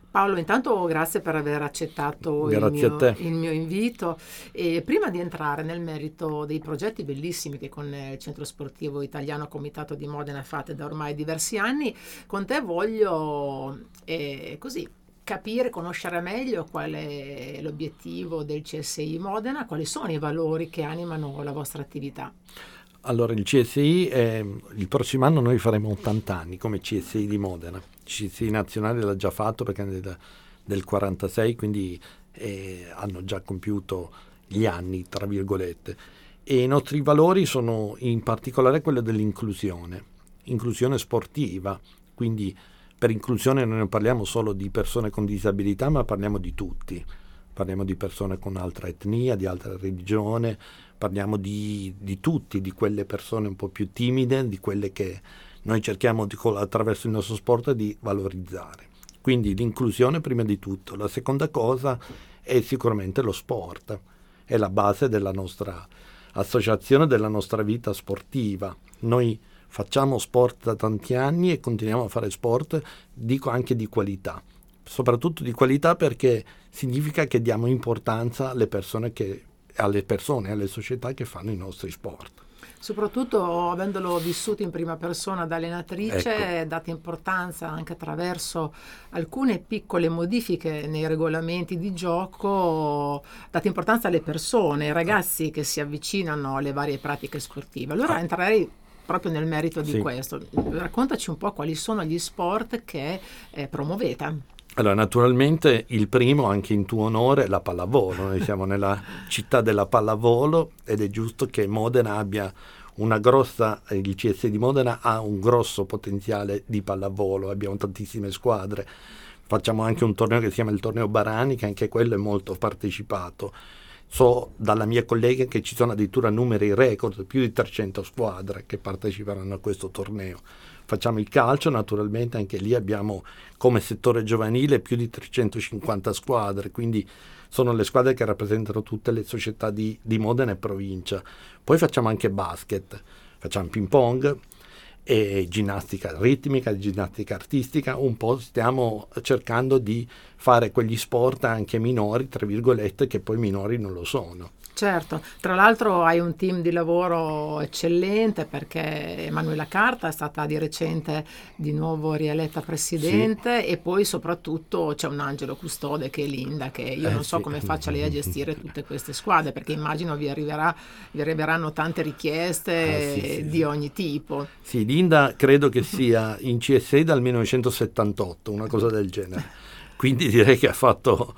Paolo, intanto grazie per aver accettato Grazie a te. il mio invito, e prima di entrare nel merito dei progetti bellissimi che con il Centro Sportivo Italiano Comitato di Modena fate da ormai diversi anni, con te voglio così capire, conoscere meglio qual è l'obiettivo del CSI Modena, quali sono i valori che animano la vostra attività. Allora, il CSI, il prossimo anno noi faremo 80 anni come CSI di Modena. Il CSI nazionale l'ha già fatto perché è del 46, quindi hanno già compiuto gli anni, tra virgolette. E i nostri valori sono in particolare quello dell'inclusione, inclusione sportiva, quindi per inclusione noi non parliamo solo di persone con disabilità, ma parliamo di tutti. Parliamo di persone con altra etnia, di altra religione, parliamo di tutti, di quelle persone un po' più timide, di quelle che noi cerchiamo attraverso il nostro sport di valorizzare. Quindi l'inclusione prima di tutto. La seconda cosa è sicuramente lo sport, è la base della nostra associazione, della nostra vita sportiva. Noi facciamo sport da tanti anni e continuiamo a fare sport, dico anche di qualità. Soprattutto di qualità perché significa che diamo importanza alle persone, alle società che fanno i nostri sport. Soprattutto avendolo vissuto in prima persona da allenatrice, Ecco. date importanza anche attraverso alcune piccole modifiche nei regolamenti di gioco, date importanza alle persone, ai ragazzi che si avvicinano alle varie pratiche sportive. Allora entrerei proprio nel merito di questo. Raccontaci un po' quali sono gli sport che promuovete. Allora, naturalmente il primo, anche in tuo onore, è la pallavolo. Noi siamo nella città della pallavolo ed è giusto che Modena abbia il CS di Modena ha un grosso potenziale di pallavolo, abbiamo tantissime squadre. Facciamo anche un torneo che si chiama il Torneo Barani, che anche quello è molto partecipato. So dalla mia collega che ci sono addirittura numeri record, più di 300 squadre che parteciperanno a questo torneo. Facciamo il calcio, naturalmente anche lì abbiamo come settore giovanile più di 350 squadre, quindi sono le squadre che rappresentano tutte le società di Modena e provincia. Poi facciamo anche basket, facciamo ping pong e ginnastica ritmica, ginnastica artistica. Un po' stiamo cercando di fare quegli sport anche minori, tra virgolette, che poi minori non lo sono. Certo, tra l'altro hai un team di lavoro eccellente perché Emanuela Carta è stata di recente di nuovo rieletta presidente e poi soprattutto c'è un angelo custode che è Linda, che io non so come faccia lei a gestire tutte queste squadre, perché immagino vi arriveranno tante richieste di ogni tipo. Sì, Linda credo che sia in CSI dal 1978, una cosa del genere. Quindi direi che ha fatto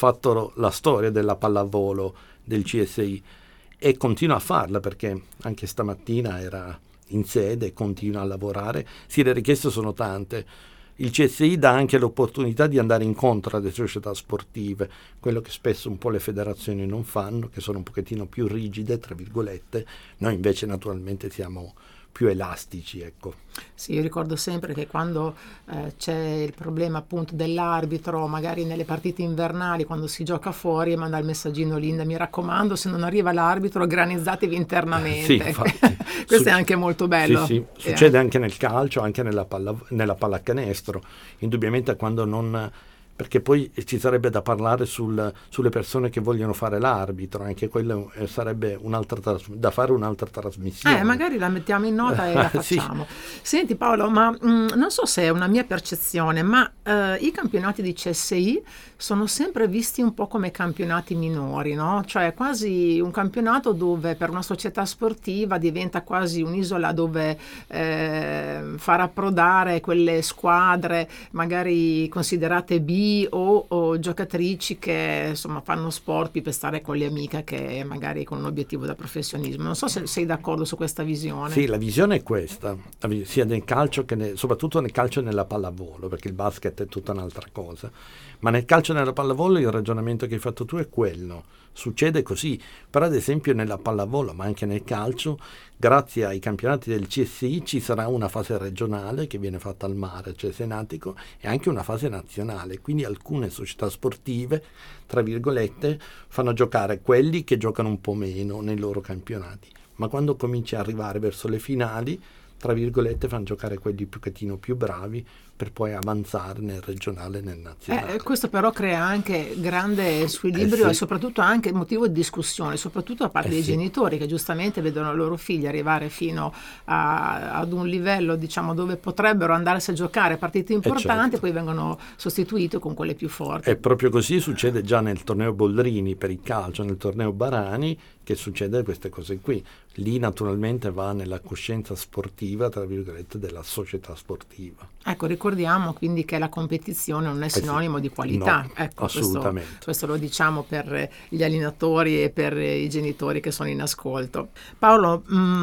la storia della pallavolo del CSI e continua a farla perché anche stamattina era in sede e continua a lavorare. Sì, le richieste sono tante. Il CSI dà anche l'opportunità di andare incontro alle società sportive, quello che spesso un po' le federazioni non fanno, che sono un pochettino più rigide, tra virgolette. Noi invece naturalmente siamo più elastici, ecco. Sì, io ricordo sempre che quando c'è il problema appunto dell'arbitro, magari nelle partite invernali, quando si gioca fuori, manda il messaggino Linda, mi raccomando, se non arriva l'arbitro organizzatevi internamente. Sì, infatti. Questo è anche molto bello. Sì, succede anche nel calcio, anche nella pallacanestro. Indubbiamente quando non... perché poi ci sarebbe da parlare sulle persone che vogliono fare l'arbitro, anche quello sarebbe da fare un'altra trasmissione. Magari la mettiamo in nota e la facciamo. Senti Paolo, ma non so se è una mia percezione, ma i campionati di CSI sono sempre visti un po' come campionati minori, no? Cioè quasi un campionato dove per una società sportiva diventa quasi un'isola dove far approdare quelle squadre magari considerate B o giocatrici che insomma fanno sport più per stare con le amiche che magari con un obiettivo da professionismo. Non so se sei d'accordo su questa visione. Sì, la visione è questa, sia nel calcio che soprattutto nel calcio e nella pallavolo, perché il basket è tutta un'altra cosa. Ma nel calcio e nella pallavolo il ragionamento che hai fatto tu è quello. Succede così, però ad esempio nella pallavolo, ma anche nel calcio, grazie ai campionati del CSI ci sarà una fase regionale che viene fatta al mare, cioè Senatico, e anche una fase nazionale. Quindi alcune società sportive, tra virgolette, fanno giocare quelli che giocano un po' meno nei loro campionati. Ma quando cominci a arrivare verso le finali, tra virgolette, fanno giocare quelli più bravi per poi avanzare nel regionale e nel nazionale. Questo però crea anche grande squilibrio sì. e soprattutto anche motivo di discussione, soprattutto da parte dei genitori che giustamente vedono i loro figli arrivare fino ad un livello, diciamo, dove potrebbero andarsi a giocare partite importanti e poi vengono sostituiti con quelle più forti. E proprio così succede già nel torneo Boldrini per il calcio, nel torneo Barani, che succede queste cose qui. Lì naturalmente va nella coscienza sportiva, tra virgolette, della società sportiva. Ecco, ricordiamo quindi che la competizione non è sinonimo di qualità. No, ecco, assolutamente. Questo lo diciamo per gli allenatori e per i genitori che sono in ascolto. Paolo,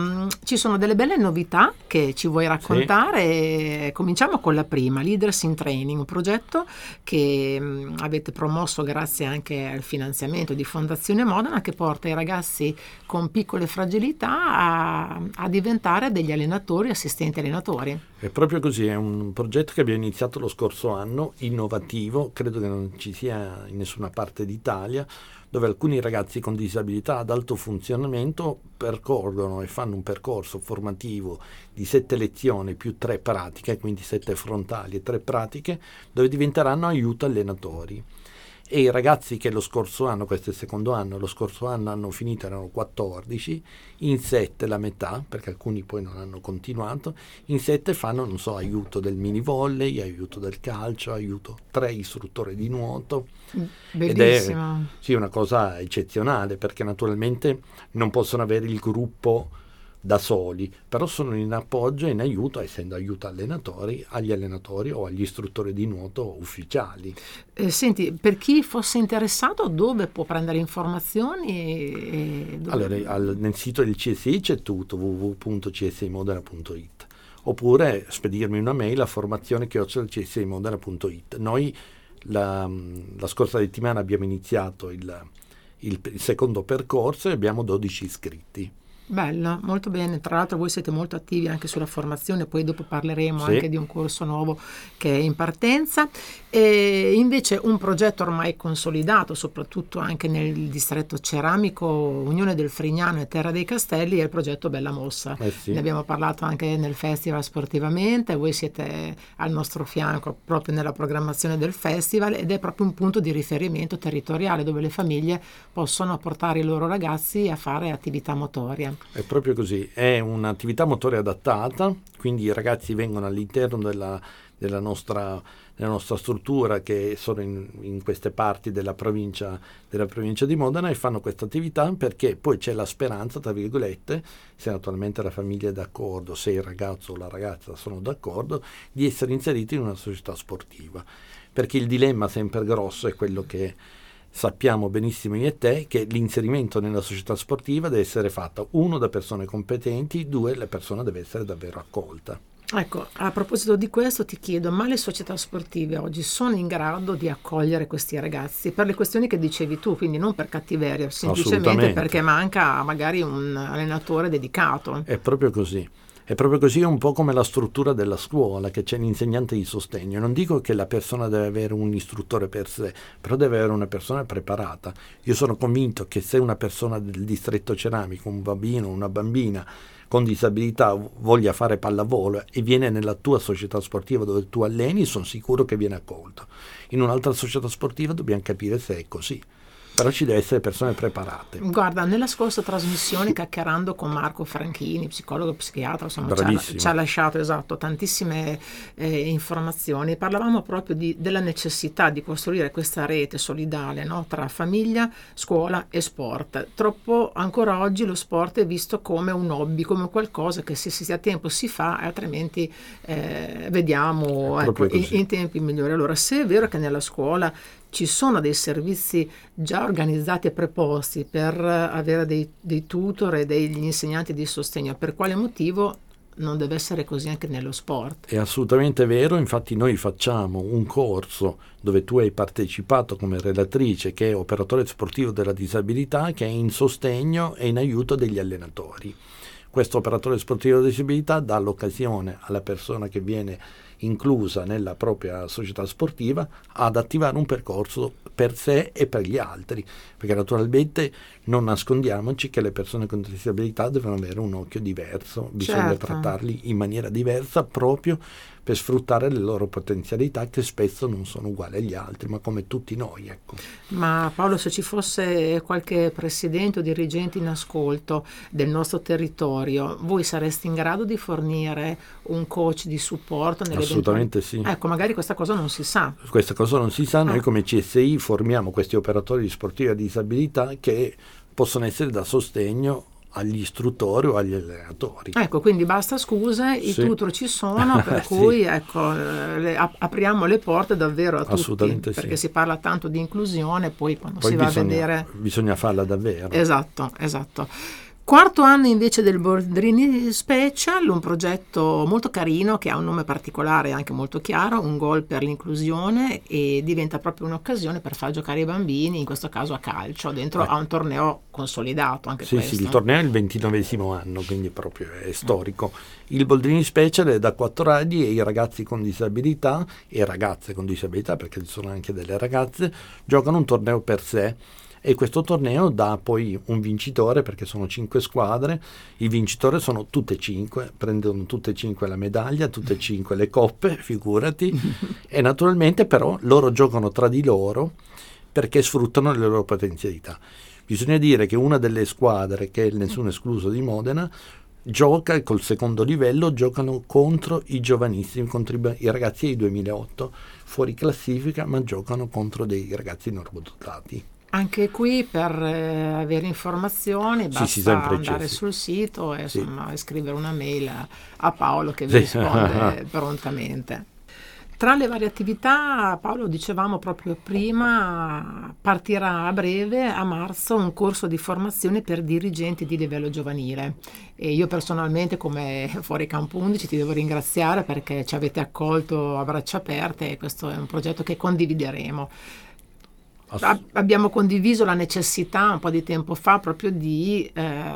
ci sono delle belle novità che ci vuoi raccontare? Cominciamo con la prima, Leaders in Training, un progetto che avete promosso grazie anche al finanziamento di Fondazione Modena, che porta i ragazzi con piccole fragilità a diventare degli allenatori, assistenti allenatori. È proprio così, è un progetto che abbiamo iniziato lo scorso anno, innovativo, credo che non ci sia in nessuna parte d'Italia, dove alcuni ragazzi con disabilità ad alto funzionamento percorrono e fanno un percorso formativo di 7 lezioni più 3 pratiche, quindi 7 frontali e 3 pratiche, dove diventeranno aiuto allenatori. E i ragazzi che lo scorso anno, questo è il secondo anno, lo scorso anno hanno finito, erano 14, in 7 la metà, perché alcuni poi non hanno continuato, in 7 fanno, non so, aiuto del mini volley, aiuto del calcio, aiuto 3 istruttori di nuoto. Bellissimo. Ed è sì, una cosa eccezionale, perché naturalmente non possono avere il gruppo da soli, però sono in appoggio e in aiuto, essendo aiuto allenatori, agli allenatori o agli istruttori di nuoto ufficiali. Senti, per chi fosse interessato, dove può prendere informazioni? Allora, nel sito del CSI c'è tutto, www.csimodena.it, oppure spedirmi una mail a formazione@csimodena.it. Noi la scorsa settimana abbiamo iniziato il secondo percorso e abbiamo 12 iscritti. Bello, molto bene. Tra l'altro voi siete molto attivi anche sulla formazione, poi dopo parleremo anche di un corso nuovo che è in partenza. E invece un progetto ormai consolidato, soprattutto anche nel distretto ceramico Unione del Frignano e Terra dei Castelli, è il progetto Bella Mossa. Ne abbiamo parlato anche nel festival Sportivamente, voi siete al nostro fianco proprio nella programmazione del festival ed è proprio un punto di riferimento territoriale dove le famiglie possono portare i loro ragazzi a fare attività motoria. È proprio così, è un'attività motoria adattata, quindi i ragazzi vengono all'interno della nostra struttura, che sono in queste parti della provincia di Modena, e fanno questa attività perché poi c'è la speranza, tra virgolette, se naturalmente la famiglia è d'accordo, se il ragazzo o la ragazza sono d'accordo, di essere inseriti in una società sportiva, perché il dilemma sempre grosso è quello che sappiamo benissimo io e te, che l'inserimento nella società sportiva deve essere fatto, 1, da persone competenti, 2, la persona deve essere davvero accolta. Ecco, a proposito di questo ti chiedo, ma le società sportive oggi sono in grado di accogliere questi ragazzi per le questioni che dicevi tu, quindi non per cattiveria, semplicemente perché manca magari un allenatore dedicato? È proprio così. È proprio così, un po' come la struttura della scuola, che c'è l'insegnante di sostegno. Non dico che la persona deve avere un istruttore per sé, però deve avere una persona preparata. Io sono convinto che se una persona del distretto ceramico, un bambino o una bambina con disabilità voglia fare pallavolo e viene nella tua società sportiva dove tu alleni, sono sicuro che viene accolto. In un'altra società sportiva dobbiamo capire se è così. Però ci deve essere persone preparate. Guarda, nella scorsa trasmissione, chiacchierando con Marco Franchini, psicologo e psichiatra, insomma, ci ha lasciato tantissime informazioni. Parlavamo proprio della necessità di costruire questa rete solidale, no? Tra famiglia, scuola e sport. Troppo ancora oggi lo sport è visto come un hobby, come qualcosa che se si ha tempo si fa, altrimenti vediamo in tempi migliori. Allora, se è vero che nella scuola ci sono dei servizi già organizzati e preposti per avere dei tutor e degli insegnanti di sostegno, per quale motivo non deve essere così anche nello sport? È assolutamente vero, infatti noi facciamo un corso dove tu hai partecipato come relatrice, che è operatore sportivo della disabilità, che è in sostegno e in aiuto degli allenatori. Questo operatore sportivo della disabilità dà l'occasione alla persona che viene inclusa nella propria società sportiva ad attivare un percorso per sé e per gli altri, perché naturalmente non nascondiamoci che le persone con disabilità devono avere un occhio diverso, bisogna trattarli in maniera diversa proprio per sfruttare le loro potenzialità, che spesso non sono uguali agli altri, ma come tutti noi, ecco. Ma Paolo, se ci fosse qualche presidente o dirigente in ascolto del nostro territorio, voi sareste in grado di fornire un coach di supporto? Assolutamente sì. Ecco, magari questa cosa non si sa. Questa cosa non si sa, noi come CSI formiamo questi operatori sportivi a disabilità che possono essere da sostegno agli istruttori o agli allenatori. Ecco, quindi basta scuse, i tutor ci sono, per cui ecco, apriamo le porte davvero a tutti, perché si parla tanto di inclusione, poi quando si va a vedere... Bisogna farla davvero. Esatto. Quarto anno invece del Boldrini Special, un progetto molto carino che ha un nome particolare e anche molto chiaro, un gol per l'inclusione, e diventa proprio un'occasione per far giocare i bambini, in questo caso a calcio, dentro a un torneo consolidato anche questo. Sì, il torneo è il 29esimo anno, quindi proprio è storico. Il Boldrini Special è da 4 anni e i ragazzi con disabilità e ragazze con disabilità, perché ci sono anche delle ragazze, giocano un torneo per sé. E questo torneo dà poi un vincitore, perché sono 5 squadre, i vincitori sono tutte e 5, prendono tutte e 5 la medaglia, tutte e 5 le coppe, figurati, e naturalmente però loro giocano tra di loro perché sfruttano le loro potenzialità. Bisogna dire che una delle squadre, che è il Nessuno Escluso di Modena, gioca col secondo livello, giocano contro i giovanissimi, contro i ragazzi del 2008, fuori classifica, ma giocano contro dei ragazzi normodotati. Anche qui per avere informazioni basta andare sul sito e insomma scrivere una mail a Paolo che vi risponde prontamente. Tra le varie attività, Paolo, dicevamo proprio prima, partirà a breve, a marzo, un corso di formazione per dirigenti di livello giovanile. E io personalmente, come Fuori Campo 11, ti devo ringraziare perché ci avete accolto a braccia aperte e questo è un progetto che condivideremo. Abbiamo condiviso la necessità un po' di tempo fa proprio di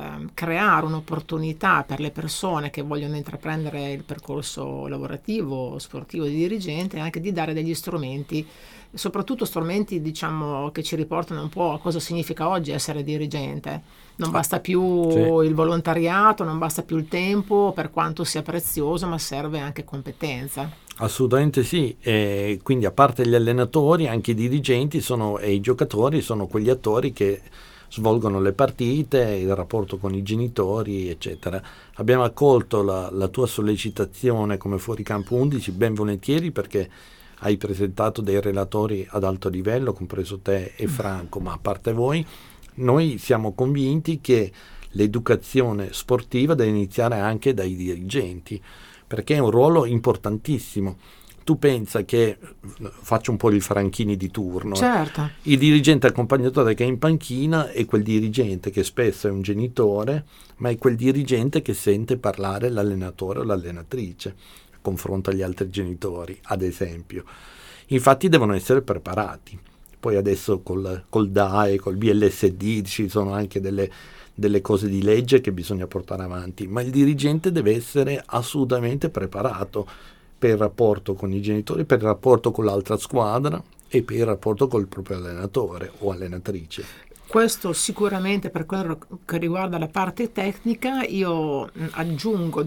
creare un'opportunità per le persone che vogliono intraprendere il percorso lavorativo, sportivo di dirigente, e anche di dare degli strumenti, soprattutto strumenti diciamo che ci riportano un po' a cosa significa oggi essere dirigente. Non basta più il volontariato, non basta più il tempo, per quanto sia prezioso, ma serve anche competenza. Assolutamente sì, e quindi a parte gli allenatori, anche i dirigenti e i giocatori sono quegli attori che svolgono le partite, il rapporto con i genitori, eccetera. Abbiamo accolto la tua sollecitazione come Fuori Campo 11 ben volentieri, perché hai presentato dei relatori ad alto livello, compreso te e Franco, ma a parte voi, noi siamo convinti che l'educazione sportiva deve iniziare anche dai dirigenti, perché è un ruolo importantissimo. Tu pensa che, faccio un po' il Franchini di turno, certo. Il dirigente accompagnatore che è in panchina è quel dirigente che spesso è un genitore, ma è quel dirigente che sente parlare l'allenatore o l'allenatrice, confronto agli altri genitori, ad esempio. Infatti devono essere preparati. Poi adesso col DAE, col BLSD ci sono anche delle cose di legge che bisogna portare avanti, ma il dirigente deve essere assolutamente preparato per il rapporto con i genitori, per il rapporto con l'altra squadra e per il rapporto col proprio allenatore o allenatrice. Questo sicuramente per quello che riguarda la parte tecnica. Io aggiungo,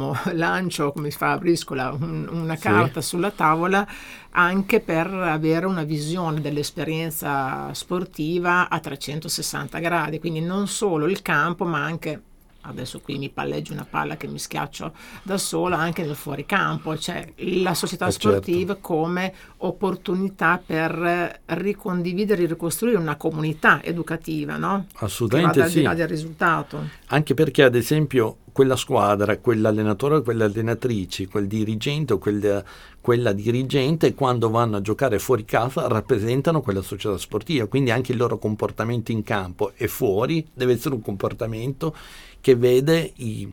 lancio come fa a briscola una carta sulla tavola anche per avere una visione dell'esperienza sportiva a 360 gradi, quindi non solo il campo ma anche, adesso qui mi palleggi una palla che mi schiaccio da sola, anche nel fuoricampo, cioè la società sportiva come opportunità per ricondividere e ricostruire una comunità educativa, no? Assolutamente che vada al di là del risultato. Anche perché ad esempio quella squadra, quell'allenatore, quell'allenatrice, quel dirigente o quella dirigente, quando vanno a giocare fuori casa rappresentano quella società sportiva, quindi anche il loro comportamento in campo e fuori deve essere un comportamento che vede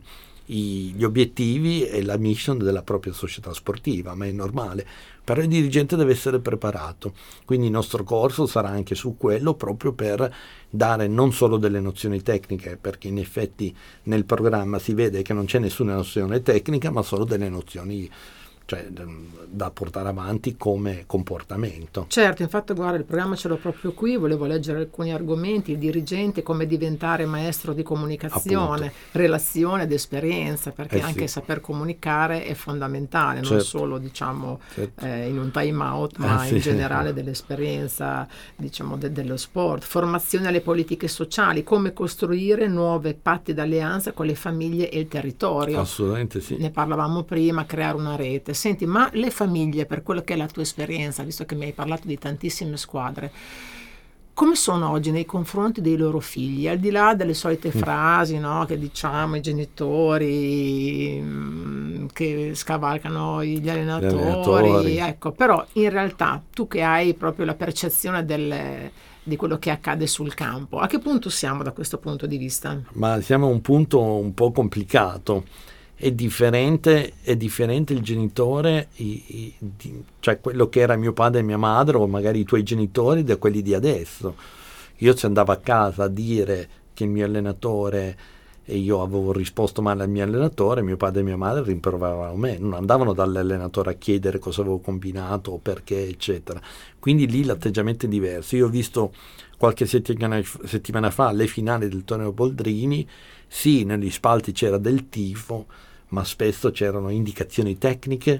gli obiettivi e la mission della propria società sportiva, ma è normale. Però il dirigente deve essere preparato, quindi il nostro corso sarà anche su quello, proprio per dare non solo delle nozioni tecniche, perché in effetti nel programma si vede che non c'è nessuna nozione tecnica, ma solo delle nozioni cioè da portare avanti come comportamento. Certo, infatti guarda, il programma ce l'ho proprio qui, volevo leggere alcuni argomenti, il dirigente, come diventare maestro di comunicazione, appunto, relazione ed esperienza, perché anche saper comunicare è fondamentale, non solo diciamo in un time out, ma in generale dell'esperienza, diciamo dello sport, formazione alle politiche sociali, come costruire nuove patti d'alleanza con le famiglie e il territorio. Assolutamente sì. Ne parlavamo prima, creare una rete. Senti, ma le famiglie, per quello che è la tua esperienza, visto che mi hai parlato di tantissime squadre, come sono oggi nei confronti dei loro figli? Al di là delle solite frasi, no, che diciamo i genitori che scavalcano gli allenatori. Ecco, però in realtà tu che hai proprio la percezione di quello che accade sul campo, a che punto siamo da questo punto di vista? Ma siamo a un punto un po' complicato. È differente il genitore, cioè quello che era mio padre e mia madre, o magari i tuoi genitori, da quelli di adesso. Io ci andavo a casa a dire che il mio allenatore, e io avevo risposto male al mio allenatore, mio padre e mia madre rimproveravano me, non andavano dall'allenatore a chiedere cosa avevo combinato o perché, eccetera. Quindi lì l'atteggiamento è diverso. Io ho visto qualche settimana fa le finali del torneo Boldrini, sì, negli spalti c'era del tifo, ma spesso c'erano indicazioni tecniche,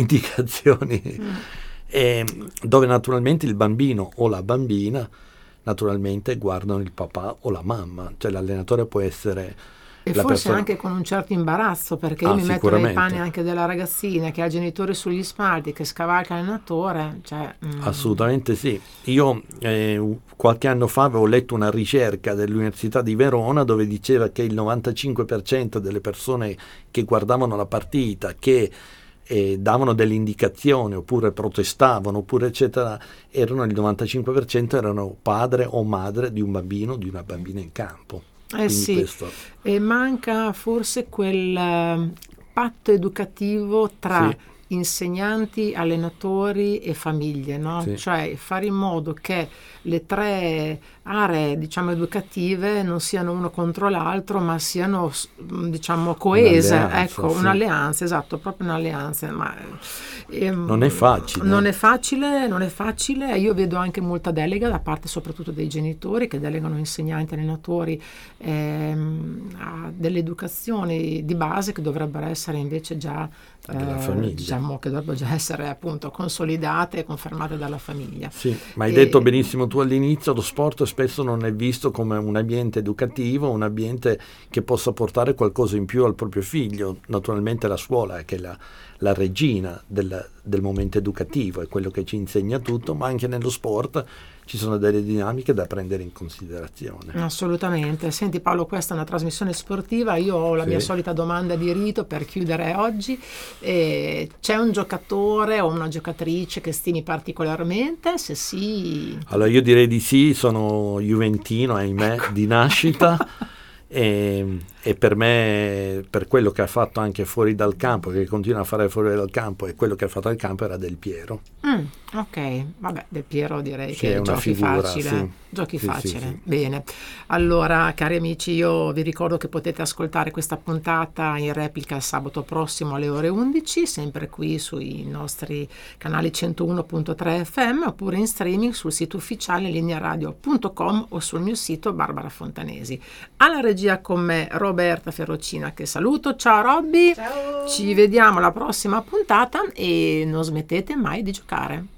dove naturalmente il bambino o la bambina naturalmente guardano il papà o la mamma, cioè l'allenatore può essere e forse anche con un certo imbarazzo, perché io mi metto nei panni anche della ragazzina che ha genitori sugli spalti, che scavalca l'allenatore. Assolutamente sì. Io qualche anno fa avevo letto una ricerca dell'Università di Verona dove diceva che il 95% delle persone che guardavano la partita, che davano delle indicazioni oppure protestavano oppure eccetera, il 95% erano padre o madre di un bambino o di una bambina in campo. E manca forse quel patto educativo tra insegnanti, allenatori e famiglie, no? Cioè fare in modo che le tre aree, diciamo, educative non siano uno contro l'altro, ma siano, diciamo, coese, un'alleanza, esatto, proprio un'alleanza. Ma non è facile. Non è facile. Io vedo anche molta delega da parte soprattutto dei genitori che delegano insegnanti, allenatori a delle educazioni di base che dovrebbero essere invece già diciamo che dovrebbero già essere appunto consolidate e confermate dalla famiglia. Sì, ma hai detto benissimo tu all'inizio, lo sport spesso non è visto come un ambiente educativo, un ambiente che possa portare qualcosa in più al proprio figlio. Naturalmente la scuola, che è la regina del momento educativo, è quello che ci insegna tutto, ma anche nello sport ci sono delle dinamiche da prendere in considerazione. Assolutamente. Senti Paolo, questa è una trasmissione sportiva, io ho la mia solita domanda di rito per chiudere oggi. C'è un giocatore o una giocatrice che stimi particolarmente? Se sì... Allora io direi di sì, sono juventino, ahimè, di nascita. E per me, per quello che ha fatto anche fuori dal campo, che continua a fare fuori dal campo, e quello che ha fatto al campo era Del Piero. Ok, vabbè, Del Piero direi che è una giochi figura, facile. Giochi facile. Sì. Bene. Allora, cari amici, io vi ricordo che potete ascoltare questa puntata in replica il sabato prossimo alle ore 11, sempre qui sui nostri canali 101.3 FM, oppure in streaming sul sito ufficiale linearadio.com o sul mio sito Barbara Fontanesi. Alla regia con me Roberta Ferrocina, che saluto. Ciao Robby. Ciao. Ci vediamo alla prossima puntata e non smettete mai di giocare.